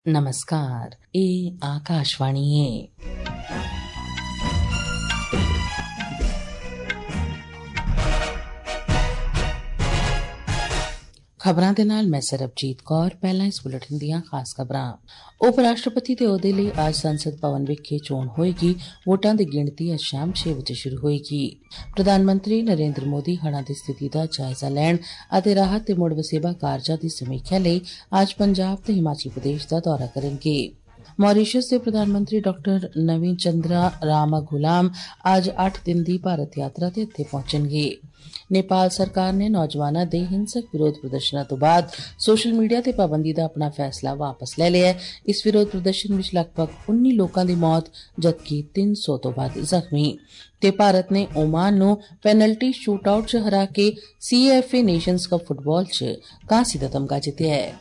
नमस्कार, ये आकाशवाणी है। खबरां दे नाल मैं सरबजीत कौर। पहला इस बुलेटिन दियां खास खबरां। उप राष्ट्रपति दे ओहदे लई अज संसद भवन विखे चोण होएगी। वोटां दी गिणती अज शाम 6 बजे शुरू होएगी। प्रधानमंत्री नरेंद्र मोदी हड़ां दी स्थिति दा जायजा लैण अते राहत ते मुड़ वसेबा कारजां दी समीक्षा लई अज पंजाब ते हिमाचल प्रदेश दा दौरा करनगे। मॉरीशस दे प्रधानमंत्री डॉक्टर नवीन चंद्रा रामागुलाम अज 8 दिन दी भारत यात्रा ते इत्थे पहुंचणगे। नेपाल सरकार ने नौजवानों के हिंसक विरोध प्रदर्शनों तो बाद सोशल मीडिया ते पाबंदी का अपना फैसला वापस ले लिया। इस विरोध प्रदर्शन में लगभग 19 लोगों की मौत जबकि 300 तो बाद जख्मी। ते भारत ने ओमान नू पेनल्टी शूट आउट च हरा के CAFA नेशंस कप फुटबॉल च कांसी दा तमगा जित्तिया है।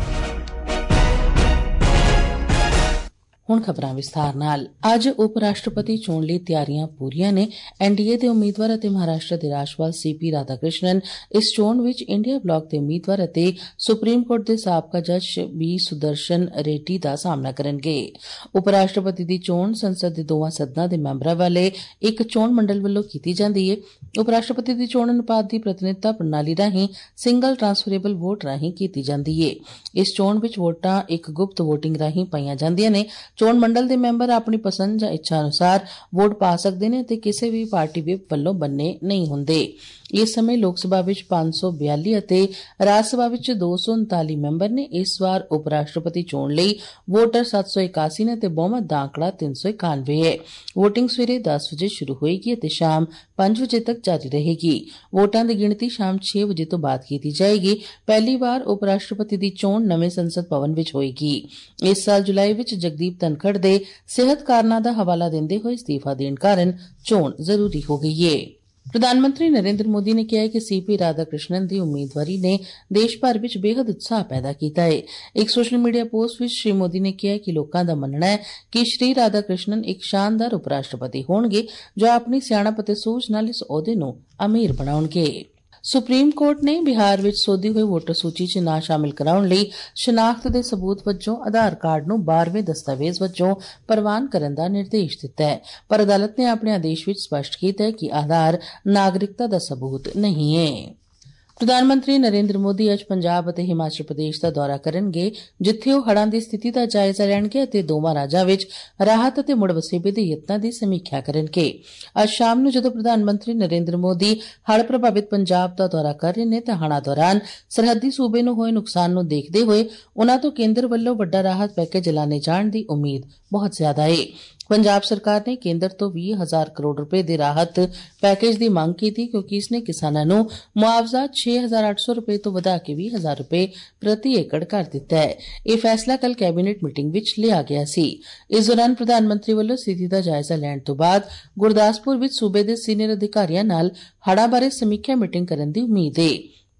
हुण खबरां विस्तार नाल। अज उप राष्ट्रपति चोण लई तैयारियां पूरियां ने। NDA दे उम्मीदवार अते महाराष्ट्र दे राज्यपाल CP राधाकृष्णन इस चोण विच इंडिया ब्लॉक दे उम्मीदवार अते सुप्रीम कोर्ट दे साबका जज B सुदर्शन रेड्डी दा सामना करनगे। उप राष्ट्रपति दी चोण संसद दे दोवां सदनां दे मैंबरां वाले इक चोण मंडल वल्लों कीती जांदी है। उप राष्ट्रपति दी चोण अनुपात दी प्रतिनिधिता प्रणाली राहीं सिंगल ट्रांसफरेबल वोट राहीं कीती जांदी है। इस चोण विच वोटां इक गुप्त वोटिंग राहीं पाईयां जांदियां ने। चोण मंडल दे मैंबर अपनी पसंद जां इच्छा अनुसार वोट पा सकदे ने ते किसी भी पार्टी विप वल्लों बन्ने नहीं हुंदे। इस समय लोकसभा विच 542 अते राज्यसभा विच 239 मैंबर ने। इस बार उप राष्ट्रपति चोण लई वोटर 781 ने ते बहुमत दा आंकड़ा 391 है। वोटिंग सवेरे 10 बजे शुरू होएगी अते शाम 5 बजे तक जारी रहेगी। वोटां दी गिणती शाम 6 बजे तो बाद कीती जाएगी। पहली बार उप राष्ट्रपति दी चोण नवें संसद भवन विच होएगी। इस साल जुलाई विच जगदीप धनखड़ दे सेहत कारणां दा हवाला देंदे होए इस्तीफा देण कारण चोण जरूरी हो गई है। प्रधानमंत्री नरेंद्र मोदी ने कहा है कि CP राधाकृष्णन की उम्मीदवारी ने देश भर विच बेहद उत्साह पैदा किया है। एक सोशल मीडिया पोस्ट विच श्री मोदी ने कहा कि लोगों का मनना है कि श्री राधाकृष्णन एक शानदार उपराष्ट्रपति होणगे जो अपनी सियाणप अते सूझ नाल इस ओहदे नूं अमीर बनाउणगे। सुप्रीम कोर्ट ने बिहार विच सोधी हुई वोटर सूची च ना शामिल कराउण लई शनाख्त दे सबूत वजों आधार कार्ड नूं 12वें दस्तावेज वजों प्रवान करन दा निर्देश दित्ता है। पर अदालत ने अपने आदेश विच स्पष्ट कीता है कि आधार नागरिकता दा सबूत नहीं है। प्रधानमंत्री नरेंद्र मोदी अज पंजाब अते हिमाचल प्रदेश का दौरा करनगे जिथे ओह हड़ां दी स्थिति का जायजा लैणगे अते दोवां राज्यां विच राहत अते मुड़ वसेबे दे यत्नां दी समीक्षा करनगे। अज शाम नूं जदों प्रधानमंत्री नरेंद्र मोदी हड़ प्रभावित पंजाब का दौरा कर रहे ने तां हड़ां दौरान सरहदी सूबे नूं होए नुकसान नूं देखदे होए उन्हां तों केंद्र वल्लों वड्डा राहत पैकेज ऐलाने जाण दी उम्मीद बहुत ज्यादा है। पंजाब सरकार ने केंद्र तो 20,000 करोड़ रुपए दे राहत पैकेज की मांग की थी क्योंकि इसने किसानों नूं मुआवजा 6,800 रुपए तो वधा के 20,000 रुपए प्रति एकड़ कर दिता है। यह फैसला कल कैबिनेट मीटिंग विच लिया गया सी। इस दौरान प्रधानमंत्री वल्लों स्थिति का जायजा लैण तो बाद गुरदासपुर विच सूबे दे सीनियर अधिकारियों नाल हड़ां बारे समीक्षा मीटिंग करन दी उम्मीद है।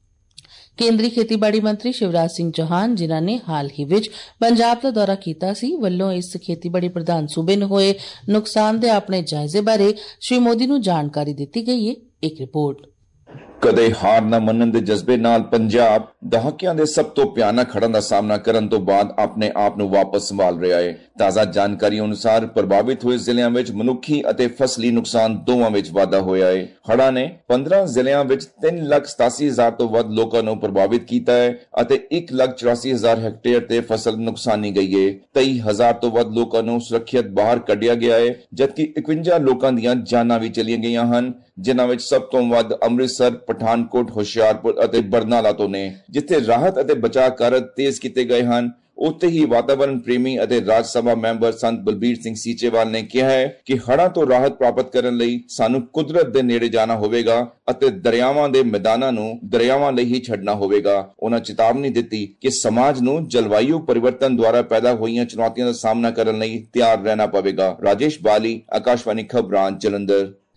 केंद्रीय खेतीबाड़ी मंत्री शिवराज सिंह चौहान जिन्हां ने हाल ही विच पंजाब का दौरा कीता सी वल्लों इस खेतीबाड़ी प्रधान सूबे नूं होए नुकसान दे अपने जायजे बारे श्री मोदी नूं जानकारी दित्ती गई है। एक रिपोर्ट। कदे हार न मनन दे जज्बे नाल पंजाब दहाकिਆਂ ਦੇ ਸਭ ਤੋਂ ਭਿਆਨਕ ਹੜ੍ਹਾਂ ਦਾ ਸਾਹਮਣਾ ਕਰਨ ਤੋਂ ਬਾਅਦ ਆਪਣੇ ਆਪ ਨੂੰ ਵਾਪਸ ਸੰਭਾਲ ਰਿਹਾ ਹੈ। ਤਾਜ਼ਾ ਜਾਣਕਾਰੀ ਅਨੁਸਾਰ ਪ੍ਰਭਾਵਿਤ ਹੋਏ ਜ਼ਿਲ੍ਹਿਆਂ ਵਿੱਚ ਮਨੁੱਖੀ ਅਤੇ ਫਸਲੀ ਨੁਕਸਾਨ ਦੋਵਾਂ ਵਿੱਚ ਵਾਧਾ ਹੋਇਆ ਹੈ। ਹੜ੍ਹਾਂ ਨੇ 15 ਜ਼ਿਲ੍ਹਿਆਂ ਵਿੱਚ 3,87,000 ਤੋਂ ਵੱਧ ਲੋਕਾਂ ਨੂੰ ਪ੍ਰਭਾਵਿਤ ਕੀਤਾ ਹੈ ਅਤੇ 1,84,000 ਹੈਕਟੇਅਰ ਤੇ ਫਸਲ ਨੁਕਸਾਨੀ ਗਈ ਹੈ। 23,000 ਤੋਂ ਵੱਧ ਲੋਕਾਂ ਨੂੰ ਸੁਰੱਖਿਅਤ ਬਾਹਰ ਕੱਢਿਆ ਗਿਆ ਹੈ ਜਦਕਿ 51 ਲੋਕਾਂ ਦੀਆਂ ਜਾਨਾਂ ਵੀ ਚਲੀਆਂ ਗਈਆਂ ਹਨ ਜਿਨ੍ਹਾਂ ਵਿੱਚ ਸਭ ਤੋਂ ਵੱਧ ਅੰਮ੍ਰਿਤਸਰ, ਪਠਾਨਕੋਟ, ਹੁਸ਼ਿਆਰਪੁਰ ਅਤੇ ਬਰਨਾਲਾ ਤੋਂ ਨੇ। ਜਿੱਥੇ ਰਾਹਤ ਅਤੇ ਬਚਾਅ ਕਾਰਜ ਤੇਜ਼ ਕੀਤੇ ਗਏ ਹਨ ਉੱਥੇ ਹੀ ਵਾਤਾਵਰਣ ਪ੍ਰੇਮੀ ਅਤੇ ਰਾਜ ਸਭਾ ਮੈਂਬਰ ਸੰਤ ਬਲਬੀਰ ਸਿੰਘ ਸੀਚੇਵਾਲ ਨੇ ਕਿਹਾ ਹੈ ਕਿ ਹੜ੍ਹਾਂ ਤੋਂ ਰਾਹਤ ਪ੍ਰਾਪਤ ਕਰਨ ਲਈ ਸਾਨੂੰ ਕੁਦਰਤ ਦੇ ਨੇੜੇ ਜਾਣਾ ਹੋਵੇਗਾ ਅਤੇ ਦਰਿਆਵਾਂ ਦੇ ਮੈਦਾਨਾਂ ਨੂੰ ਦਰਿਆਵਾਂ ਲਈ ਹੀ ਛੱਡਣਾ ਹੋਵੇਗਾ। ਉਹਨਾਂ ਚੇਤਾਵਨੀ ਦਿੱਤੀ ਕਿ ਸਮਾਜ ਨੂੰ ਜਲਵਾਯੂ ਪਰਿਵਰਤਨ ਦੁਆਰਾ ਪੈਦਾ ਹੋਈਆਂ ਚੁਣੌਤੀਆਂ ਦਾ ਸਾਹਮਣਾ ਕਰਨ ਲਈ ਤਿਆਰ ਰਹਿਣਾ ਪਵੇਗਾ। ਰਾਜੇਸ਼ ਬਾਲੀ, ਆਕਾਸ਼ਵਾਣੀ ਖਬਰਾਂ, ਜਲੰਧਰ।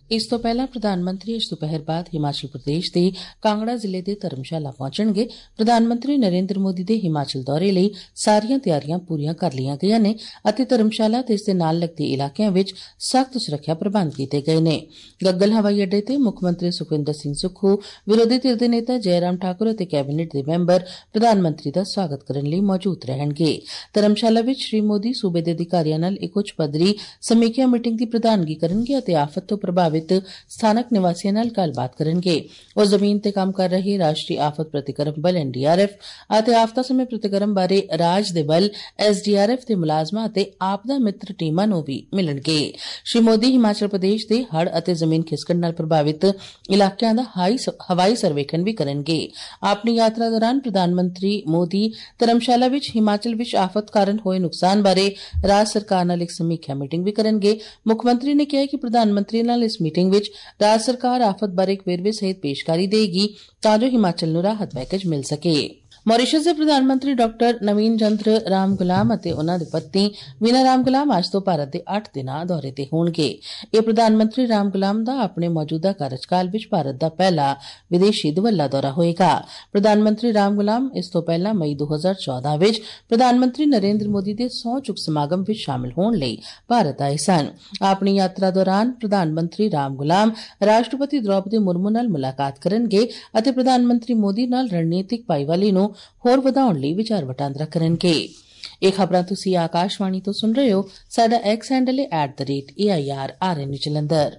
ਇਸ ਤੋਂ ਪਹਿਲਾਂ ਪ੍ਰਧਾਨ ਮੰਤਰੀ ਇਸ ਦੁਪਹਿਰ ਬਾਅਦ ਹਿਮਾਚਲ ਪ੍ਰਦੇਸ਼ ਦੇ ਕਾਂਗੜਾ ਜ਼ਿਲ੍ਹੇ ਦੇ ਧਰਮਸ਼ਾਲਾ ਪਹੁੰਚਣਗੇ। ਪ੍ਰਧਾਨ ਮੰਤਰੀ ਨਰਿੰਦਰ ਮੋਦੀ ਦੇ ਹਿਮਾਚਲ ਦੌਰੇ ਲਈ ਸਾਰੀਆਂ ਤਿਆਰੀਆਂ ਪੂਰੀਆਂ ਕਰ ਲਈਆਂ ਗਈਆਂ ਨੇ ਅਤੇ ਧਰਮਸ਼ਾਲਾ ਤੇ ਇਸ ਦੇ ਨਾਲ ਲੱਗਦੇ ਇਲਾਕਿਆਂ ਵਿੱਚ ਸਖਤ ਸੁਰੱਖਿਆ ਪ੍ਰਬੰਧ ਕੀਤੇ ਗਏ ਨੇ। ਗੱਗਲ ਹਵਾਈ ਅੱਡੇ ਤੇ ਮੁੱਖ ਮੰਤਰੀ ਸੁਖਵਿੰਦਰ ਸਿੰਘ ਸੁੱਖੂ, ਵਿਰੋਧੀ ਧਿਰ ਦੇ ਨੇਤਾ ਜੈਰਾਮ ਠਾਕੁਰ ਅਤੇ ਕੈਬਨਿਟ ਦੇ ਮੈਂਬਰ ਪ੍ਰਧਾਨ ਮੰਤਰੀ ਦਾ ਸਵਾਗਤ ਕਰਨ ਲਈ ਮੌਜੂਦ ਰਹਿਣਗੇ। ਧਰਮਸ਼ਾਲਾ ਵਿੱਚ ਸ੍ਰੀ ਮੋਦੀ ਸੂਬੇ ਦੇ ਅਧਿਕਾਰੀਆਂ ਨਾਲ ਇੱਕ ਉੱਚ ਪੱਧਰੀ ਸਮੀਖਿਆ ਮੀਟਿੰਗ ਦੀ ਪ੍ਰਧਾਨਗੀ ਕਰਨਗੇ ਅਤੇ ਆਫਤ ਤੋਂ ਪ੍ਰਭਾਵਿਤ ਸਥਾਨਕ ਨਿਵਾਸੀਆਂ ਨਾਲ ਗੱਲਬਾਤ ਕਰਨਗੇ। ਉਹ ਜ਼ਮੀਨ ਤੇ ਕੰਮ ਕਰ ਰਹੇ ਰਾਸ਼ਟਰੀ ਆਫਤ ਪ੍ਰਤੀਕਰਮ ਬਲ NDRF ਅਤੇ ਆਫਤਾਂ ਸਮੇਂ ਪ੍ਰਤੀਕਰਮ ਬਾਰੇ ਰਾਜ ਦੇ ਬਲ SDRF ਦੇ ਮੁਲਾਜ਼ਮਾਂ ਅਤੇ ਆਪਦਾ ਮਿੱਤਰ ਟੀਮਾਂ ਨੂੰ ਵੀ ਮਿਲਣਗੇ। ਸ਼੍ਰੀ ਮੋਦੀ ਹਿਮਾਚਲ ਪ੍ਰਦੇਸ਼ ਦੇ ਹੜ੍ਹ ਅਤੇ ਜ਼ਮੀਨ ਖਿਸਕਣ ਨਾਲ ਪ੍ਰਭਾਵਿਤ ਇਲਾਕਿਆਂ ਦਾ ਹਵਾਈ ਸਰਵੇਖਣ ਵੀ ਕਰਨਗੇ। ਆਪਣੀ ਯਾਤਰਾ ਦੌਰਾਨ ਪ੍ਰਧਾਨ ਮੰਤਰੀ ਮੋਦੀ ਧਰਮਸ਼ਾਲਾ ਵਿੱਚ ਹਿਮਾਚਲ ਵਿੱਚ ਆਫਤ ਕਾਰਨ ਹੋਏ ਨੁਕਸਾਨ ਬਾਰੇ ਰਾਜ ਸਰਕਾਰ ਨਾਲ ਇੱਕ ਸਮੀਖਿਆ ਮੀਟਿੰਗ ਵੀ ਕਰਨਗੇ। ਮੁੱਖ ਮੰਤਰੀ ਨੇ ਕਿਹਾ ਕਿ ਪ੍ਰਧਾਨ ਮੰਤਰੀ ਨਾਲ ਇਸ ਮੀਟਿੰਗ ਵਿੱਚ ਰਾਜ ਸਰਕਾਰ ਆਫਤ ਬਾਰੇ ਇੱਕ ਵੇਰਵੇ ਸਹਿਤ ਪੇਸ਼ਕਾਰੀ ਦੇਗੀ ਤਾਂ ਜੋ ਹਿਮਾਚਲ ਨੂੰ ਰਾਹਤ ਪੈਕੇਜ ਮਿਲ ਸਕੇ। ਮੌਰੀਸ਼ਸ ਦੇ ਪ੍ਰਧਾਨ ਮੰਤਰੀ ਡਾਕਟਰ ਨਵੀਨ ਚੰਦਰ ਰਾਮ ਗੁਲਾਮ ਅਤੇ ਉਨ੍ਹਾਂ ਦੀ ਪਤਨੀ ਵੀਨਾ ਰਾਮ ਗੁਲਾਮ ਅੱਜ ਤੋਂ ਭਾਰਤ ਦੇ 8 ਦਿਨਾਂ ਦੌਰੇ ਤੇ ਹੋਣਗੇ। ਇਹ ਪ੍ਰਧਾਨ ਮੰਤਰੀ ਰਾਮ ਗੁਲਾਮ ਦਾ ਆਪਣੇ ਮੌਜੂਦਾ ਕਾਰਜਕਾਲ ਵਿੱਚ ਭਾਰਤ ਦਾ ਪਹਿਲਾ ਵਿਦੇਸ਼ੀ ਦੁਵੱਲਾ ਦੌਰਾ ਹੋਏਗਾ। ਪ੍ਰਧਾਨ ਮੰਤਰੀ ਰਾਮ ਗੁਲਾਮ ਇਸ ਤੋਂ ਪਹਿਲਾਂ ਮਈ 2014 ਵਿੱਚ ਪ੍ਰਧਾਨ ਮੰਤਰੀ ਨਰਿੰਦਰ ਮੋਦੀ ਦੇ ਸਹੁੰ ਚੁੱਕ ਸਮਾਗਮ ਵਿੱਚ ਸ਼ਾਮਲ ਹੋਣ ਲਈ ਭਾਰਤ ਆਏ ਸਨ। ਆਪਣੀ ਯਾਤਰਾ ਦੌਰਾਨ ਪ੍ਰਧਾਨ ਮੰਤਰੀ ਰਾਮ ਗੁਲਾਮ ਰਾਸ਼ਟਰਪਤੀ ਦ੍ਰੌਪਦੀ ਮੁਰਮੂ ਨਾਲ ਮੁਲਾਕਾਤ ਕਰਨਗੇ ਅਤੇ ਪ੍ਰਧਾਨ ਮੰਤਰੀ ਮੋਦੀ ਨਾਲ ਰਣਨੀਤਿਕ ਭਾਈਵਾਲੀ ਨੂੰ ਹੋਰ ਵਧਾਉਣ ਲਈ ਵਿਚਾਰ ਵਟਾਂਦਰਾ ਕਰਨਗੇ। ਇਹ ਖਬਰਾਂ ਤੁਸੀਂ ਆਕਾਸ਼ਵਾਣੀ ਤੋਂ ਸੁਣ ਰਹੇ ਹੋ। ਸਾਡਾ ਐਕਸ ਹੈਂਡਲ ਹੈ @AIRRN ਜਲੰਧਰ।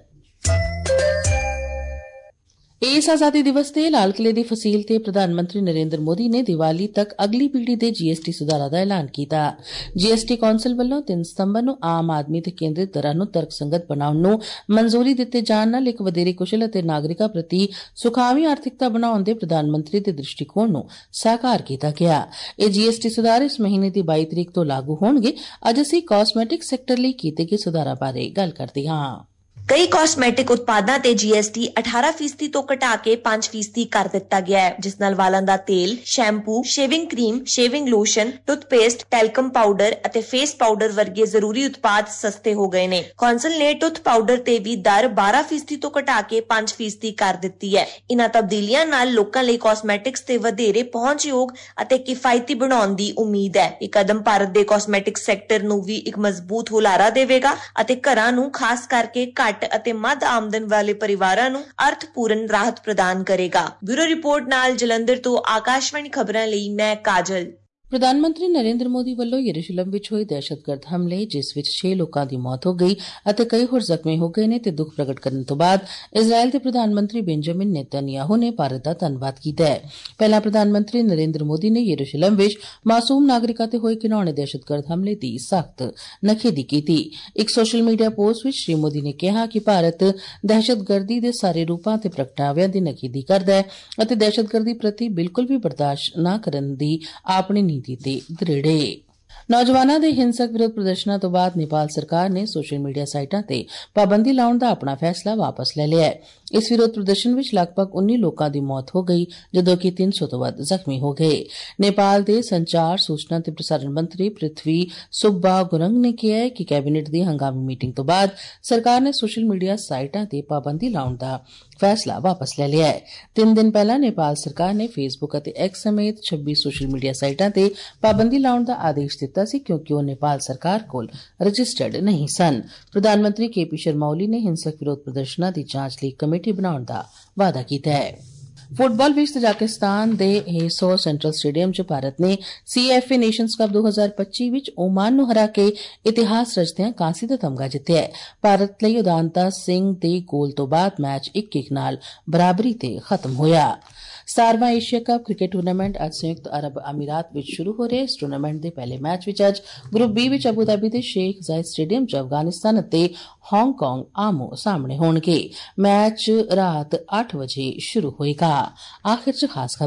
ਇਸ ਆਜ਼ਾਦੀ ਦਿਵਸ ਤੇ ਲਾਲ ਕਿਲੇ ਦੀ ਫਸੀਲ ਤੇ ਪ੍ਰਧਾਨ ਮੰਤਰੀ ਨਰਿੰਦਰ ਮੋਦੀ ਨੇ ਦੀਵਾਲੀ ਤੱਕ ਅਗਲੀ ਪੀੜ੍ਹੀ ਦੇ GST ਸੁਧਾਰਾਂ ਦਾ ਐਲਾਨ ਕੀਤਾ। GST ਕੌਂਸਲ ਵੱਲੋਂ 3 ਸਤੰਬਰ ਨੂੰ ਆਮ ਆਦਮੀ ਤੇ ਕੇਂਦਰਿਤ ਦਰਾਂ ਨੂੰ ਤਰਕਸੰਗਤ ਬਣਾਉਣ ਨੂੰ ਮਨਜ਼ੂਰੀ ਦਿੱਤੇ ਜਾਣ ਨਾਲ ਇੱਕ ਵਧੇਰੇ ਕੁਸ਼ਲ ਅਤੇ ਨਾਗਰਿਕਾਂ ਪ੍ਰਤੀ ਸੁਖਾਵੀਂ ਆਰਥਿਕਤਾ ਬਣਾਉਣ ਦੇ ਪ੍ਰਧਾਨ ਮੰਤਰੀ ਦੇ ਦ੍ਰਿਸ਼ਟੀਕੋਣ ਨੂੰ ਸਾਕਾਰ ਕੀਤਾ ਗਿਆ। ਇਹ GST ਸੁਧਾਰ ਇਸ ਮਹੀਨੇ ਦੀ 22 ਤਰੀਕ ਤੋਂ ਲਾਗੂ ਹੋਣਗੇ। ਅੱਜ ਅਸੀਂ ਕਾਸਮੈਟਿਕ ਸੈਕਟਰ ਲਈ ਕੀਤੇ ਗਏ ਸੁਧਾਰਾਂ ਬਾਰੇ ਗੱਲ ਕਰਦੇ ਹਾਂ। ਕਈ ਕਾਸਮੈਟਿਕ ਉਤਪਾਦਾਂ ਤੇ GST 18% ਤੋਂ ਘਟਾ ਕੇ 5% ਕਰ ਦਿੱਤਾ ਗਿਆ ਹੈ, ਜਿਸ ਨਾਲ ਵਾਲਾਂ ਦਾ ਤੇਲ, shampoo, shaving cream, shaving lotion, toothpaste, talcum powder ਅਤੇ ਫੇਸ ਪਾਊਡਰ ਵਰਗੇ ਜ਼ਰੂਰੀ ਉਤਪਾਦ ਸਸਤੇ ਹੋ ਗਏ ਨੇ। ਕੌਂਸਲ ਨੇ ਟੁੱਥ ਪਾਊਡਰ ਤੇ ਵੀ ਦਰ 12% ਤੋਂ ਘਟਾ ਕੇ 5% ਕਰ ਦਿੱਤੀ ਹੈ। ਇਨ੍ਹਾਂ ਤਬਦੀਲੀਆਂ ਨਾਲ ਲੋਕਾਂ ਲਈ ਕਾਸਮੈਟਿਕਸ ਤੇ ਵਧੇਰੇ ਪਹੁੰਚਯੋਗ ਅਤੇ ਕਿਫਾਇਤੀ ਬਣਾਉਣ ਦੀ ਉਮੀਦ ਹੈ। ਇਹ ਕਦਮ ਭਾਰਤ ਦੇ ਕਾਸਮੈਟਿਕ ਸੈਕਟਰ ਨੂੰ ਵੀ ਇੱਕ ਮਜ਼ਬੂਤ ਹੁਲਾਰਾ ਦੇਵੇਗਾ ਅਤੇ ਘਰਾਂ ਨੂੰ ਖਾਸ ਕਰਕੇ ਘੱਟ ਅਤੇ ਮੱਧ ਆਮਦਨ ਵਾਲੇ ਪਰਿਵਾਰਾਂ ਨੂੰ ਅਰਥਪੂਰਨ ਰਾਹਤ ਪ੍ਰਦਾਨ ਕਰੇਗਾ। ਬਿਊਰੋ ਰਿਪੋਰਟ ਨਾਲ ਜਲੰਧਰ ਤੋਂ ਆਕਾਸ਼ਵਾਣੀ ਖਬਰਾਂ ਲਈ ਮੈਂ ਕਾਜਲ। ਪ੍ਰਧਾਨ ਮੰਤਰੀ ਨਰਿੰਦਰ ਮੋਦੀ ਵੱਲੋਂ ਯਰੂਸ਼ਲਮ ਵਿੱਚ ਹੋਏ ਦਹਿਸ਼ਤਗਰਦ ਹਮਲੇ, ਜਿਸ ਵਿੱਚ 6 ਲੋਕਾਂ ਦੀ ਮੌਤ ਹੋ ਗਈ ਅਤੇ ਕਈ ਹੋਰ ਜ਼ਖਮੀ ਹੋ ਗਏ ਨੇ, ਤੇ ਦੁੱਖ ਪ੍ਰਗਟ ਕਰਨ ਤੋਂ ਬਾਅਦ ਇਜ਼ਰਾਈਲ ਦੇ ਪ੍ਰਧਾਨ ਮੰਤਰੀ ਬੈਂਜਾਮਿਨ ਨੇਤਨਯਾਹੂ ਨੇ ਭਾਰਤ ਦਾ ਧੰਨਵਾਦ ਕੀਤਾ ਹੈ। ਪਹਿਲਾਂ ਪ੍ਰਧਾਨ ਮੰਤਰੀ ਨਰਿੰਦਰ ਮੋਦੀ ਨੇ ਯਰੂਸ਼ਲਮ ਵਿੱਚ ਮਾਸੂਮ ਨਾਗਰਿਕਾਂ ਤੇ ਹੋਏ ਘਿਨਾਉਣੇ ਦਹਿਸ਼ਤਗਰਦ ਹਮਲੇ ਦੀ ਸਖਤ ਨਖੇਦੀ ਕੀਤੀ। ਇੱਕ ਸੋਸ਼ਲ ਮੀਡੀਆ ਪੋਸਟ ਵਿੱਚ ਸ਼੍ਰੀ ਮੋਦੀ ਨੇ ਕਿਹਾ ਕਿ ਭਾਰਤ ਦਹਿਸ਼ਤਗਰਦੀ ਦੇ ਸਾਰੇ ਰੂਪਾਂ ਤੇ ਪ੍ਰਗਟਾਵਿਆਂ ਦੀ ਨਖੇਦੀ ਕਰਦਾ ਹੈ ਅਤੇ ਦਹਿਸ਼ਤਗਰਦੀ ਪ੍ਰਤੀ ਬਿਲਕੁਲ ਵੀ ਬਰਦਾਸ਼ਤ ਨਾ ਕਰਨ ਦੀ ਆਪਣੀ ਨੀਤੀ ਤੇ ਦ੍ਰਿੜ੍ਹ। ਨੌਜਵਾਨਾਂ ਦੇ ਹਿੰਸਕ ਵਿਰੋਧ ਪ੍ਰਦਰਸ਼ਨਾਂ ਤੋਂ ਬਾਅਦ ਨੇਪਾਲ ਸਰਕਾਰ ਨੇ ਸੋਸ਼ਲ ਮੀਡੀਆ ਸਾਈਟਾਂ ਤੇ ਪਾਬੰਦੀ ਲਾਉਣ ਦਾ ਆਪਣਾ ਫੈਸਲਾ ਵਾਪਸ ਲੈ ਲਿਆ ਹੈ। ਇਸ ਵਿਰੋਧ ਪ੍ਰਦਰਸ਼ਨ ਵਿੱਚ ਲਗਭਗ 19 ਲੋਕਾਂ ਦੀ ਮੌਤ ਹੋ ਗਈ, ਜਦੋਂ ਕਿ 300 ਤੋਂ ਵੱਧ ਜ਼ਖਮੀ ਹੋ ਗਏ। ਨੇਪਾਲ ਦੇ ਸੰਚਾਰ, ਸੂਚਨਾ ਤੇ ਪ੍ਰਸਾਰਣ ਮੰਤਰੀ ਪ੍ਰਿਥਵੀ ਸੁੱਬਾ ਗੁਰੰਗ ਨੇ ਕਿਹਾ ਹੈ ਕਿ ਕੈਬਨਿਟ ਦੀ ਹੰਗਾਮੀ ਮੀਟਿੰਗ ਤੋਂ ਬਾਅਦ ਸਰਕਾਰ ਨੇ ਸੋਸ਼ਲ ਮੀਡੀਆ ਸਾਈਟਾਂ ਤੇ ਪਾਬੰਦੀ ਲਾਉਣ ਦਾ ਫੈਸਲਾ ਵਾਪਸ ਲੈ ਲਿਆ ਹੈ। 3 ਦਿਨ ਪਹਿਲਾਂ ਨੇਪਾਲ ਸਰਕਾਰ ਨੇ ਫੇਸਬੁੱਕ ਅਤੇ ਐਕਸ ਸਮੇਤ 26 ਸੋਸ਼ਲ ਮੀਡੀਆ ਸਾਈਟਾਂ ਤੇ ਪਾਬੰਦੀ ਲਾਉਣ ਦਾ ਆਦੇਸ਼ ਦਿੱਤਾ ਸੀ, ਕਿਉਂਕਿ ਉਹ ਨੇਪਾਲ ਸਰਕਾਰ ਕੋਲ ਰਜਿਸਟਰਡ ਨਹੀਂ ਸਨ। ਪ੍ਰਧਾਨ ਮੰਤਰੀ KP ਸ਼ਰਮਾ ਓਲੀ ਨੇ ਹਿੰਸਕ ਵਿਰੋਧ ਪ੍ਰਦਰਸ਼ਨਾਂ ਦੀ ਜਾਂਚ ਲਈ ਕਮੇਟੀ ਬਣਾਉਣ ਦਾ ਵਾਅਦਾ ਕੀਤਾ ਹੈ। ਫੁੱਟਬਾਲ ਵਿੱਚ ਤਜਾਕਿਸਤਾਨ ਦੇ ਹੇਸੋ ਸੈਂਟਰਲ ਸਟੇਡੀਅਮ 'ਚ ਭਾਰਤ ਨੇ CFA ਨੇਸ਼ਨਜ਼ ਕੱਪ 2025 ਵਿੱਚ ਓਮਾਨ ਨੂੰ ਹਰਾ ਕੇ ਇਤਿਹਾਸ ਰਚਦਿਆਂ ਕਾਂਸੀ ਦਾ ਤਮਗਾ ਜਿੱਤਿਆ ਹੈ। ਭਾਰਤ ਲਈ ਉਦਾਂਤਾ ਸਿੰਘ ਦੇ ਗੋਲ ਤੋਂ ਬਾਅਦ ਮੈਚ 1-1 ਨਾਲ ਬਰਾਬਰੀ ਤੇ ਖਤਮ ਹੋਇਆ। 17ਵਾਂ ਏਸ਼ੀਆ ਕੱਪ ਕ੍ਰਿਕਟ ਟੂਰਨਾਮੈਂਟ ਅੱਜ ਸੰਯੁਕਤ ਅਰਬ ਅਮੀਰਾਤ ਵਿੱਚ ਸ਼ੁਰੂ ਹੋ ਰਿਹਾ ਹੈ। ਇਸ ਟੂਰਨਾਮੈਂਟ ਦੇ ਪਹਿਲੇ ਮੈਚ ਵਿੱਚ ਅੱਜ ਗਰੁੱਪ B ਵਿੱਚ ਅਬੂ ਧਾਬੀ ਦੇ ਸ਼ੇਖ ਜ਼ਾਇਦ ਸਟੇਡੀਅਮ 'ਚ ਅਫਗਾਨਿਸਤਾਨ ਅਤੇ ਹਾਂਗਕਾਂਗ ਆਮੋ ਸਾਹਮਣੇ ਹੋਣਗੇ। ਮੈਚ ਰਾਤ 8 ਵਜੇ ਸ਼ੁਰੂ ਹੋਏਗਾ। ਆਖਿਰ 'ਚ ਖਾਸ ਖਬਰਾਂ।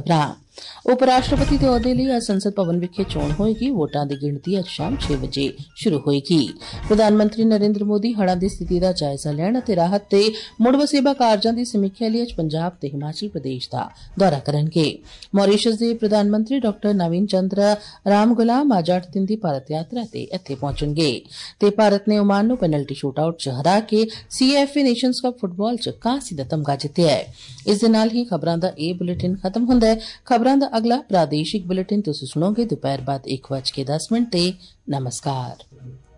उप राष्ट्रपति दे अहुदे लई अज संसद भवन विखे चोण होएगी। वोटां दी गिणती अज शाम 6 बजे शुरू होएगी। प्रधानमंत्री नरेंद्र मोदी हड़ां दी स्थिति दा जायजा लैण अते राहत ते मुड़ वसेबा कारजां दी समीक्षा लई अज पंजाब ते हिमाचल प्रदेश दा दौरा करनगे। मॉरीशस दे प्रधानमंत्री डॉ नवीन चंद्र राम गुलाम अज 8 दिन दी भारत यात्रा ते इत्थे पहुंचणगे ते भारत ने ओमान नूं पेनल्टी शूटआउट च हरा के CAFA नेशनस कप फुटबाल च कांसी दा तमगा जित्तिआ है। इस दे नाल ही खबरां दा एह बुलेटिन खत्म हुंदा है। खबरां दा अगला प्रादेशिक बुलेटिन तुसीं सुणोगे दोपहर बाद 1:10 ते नमस्कार।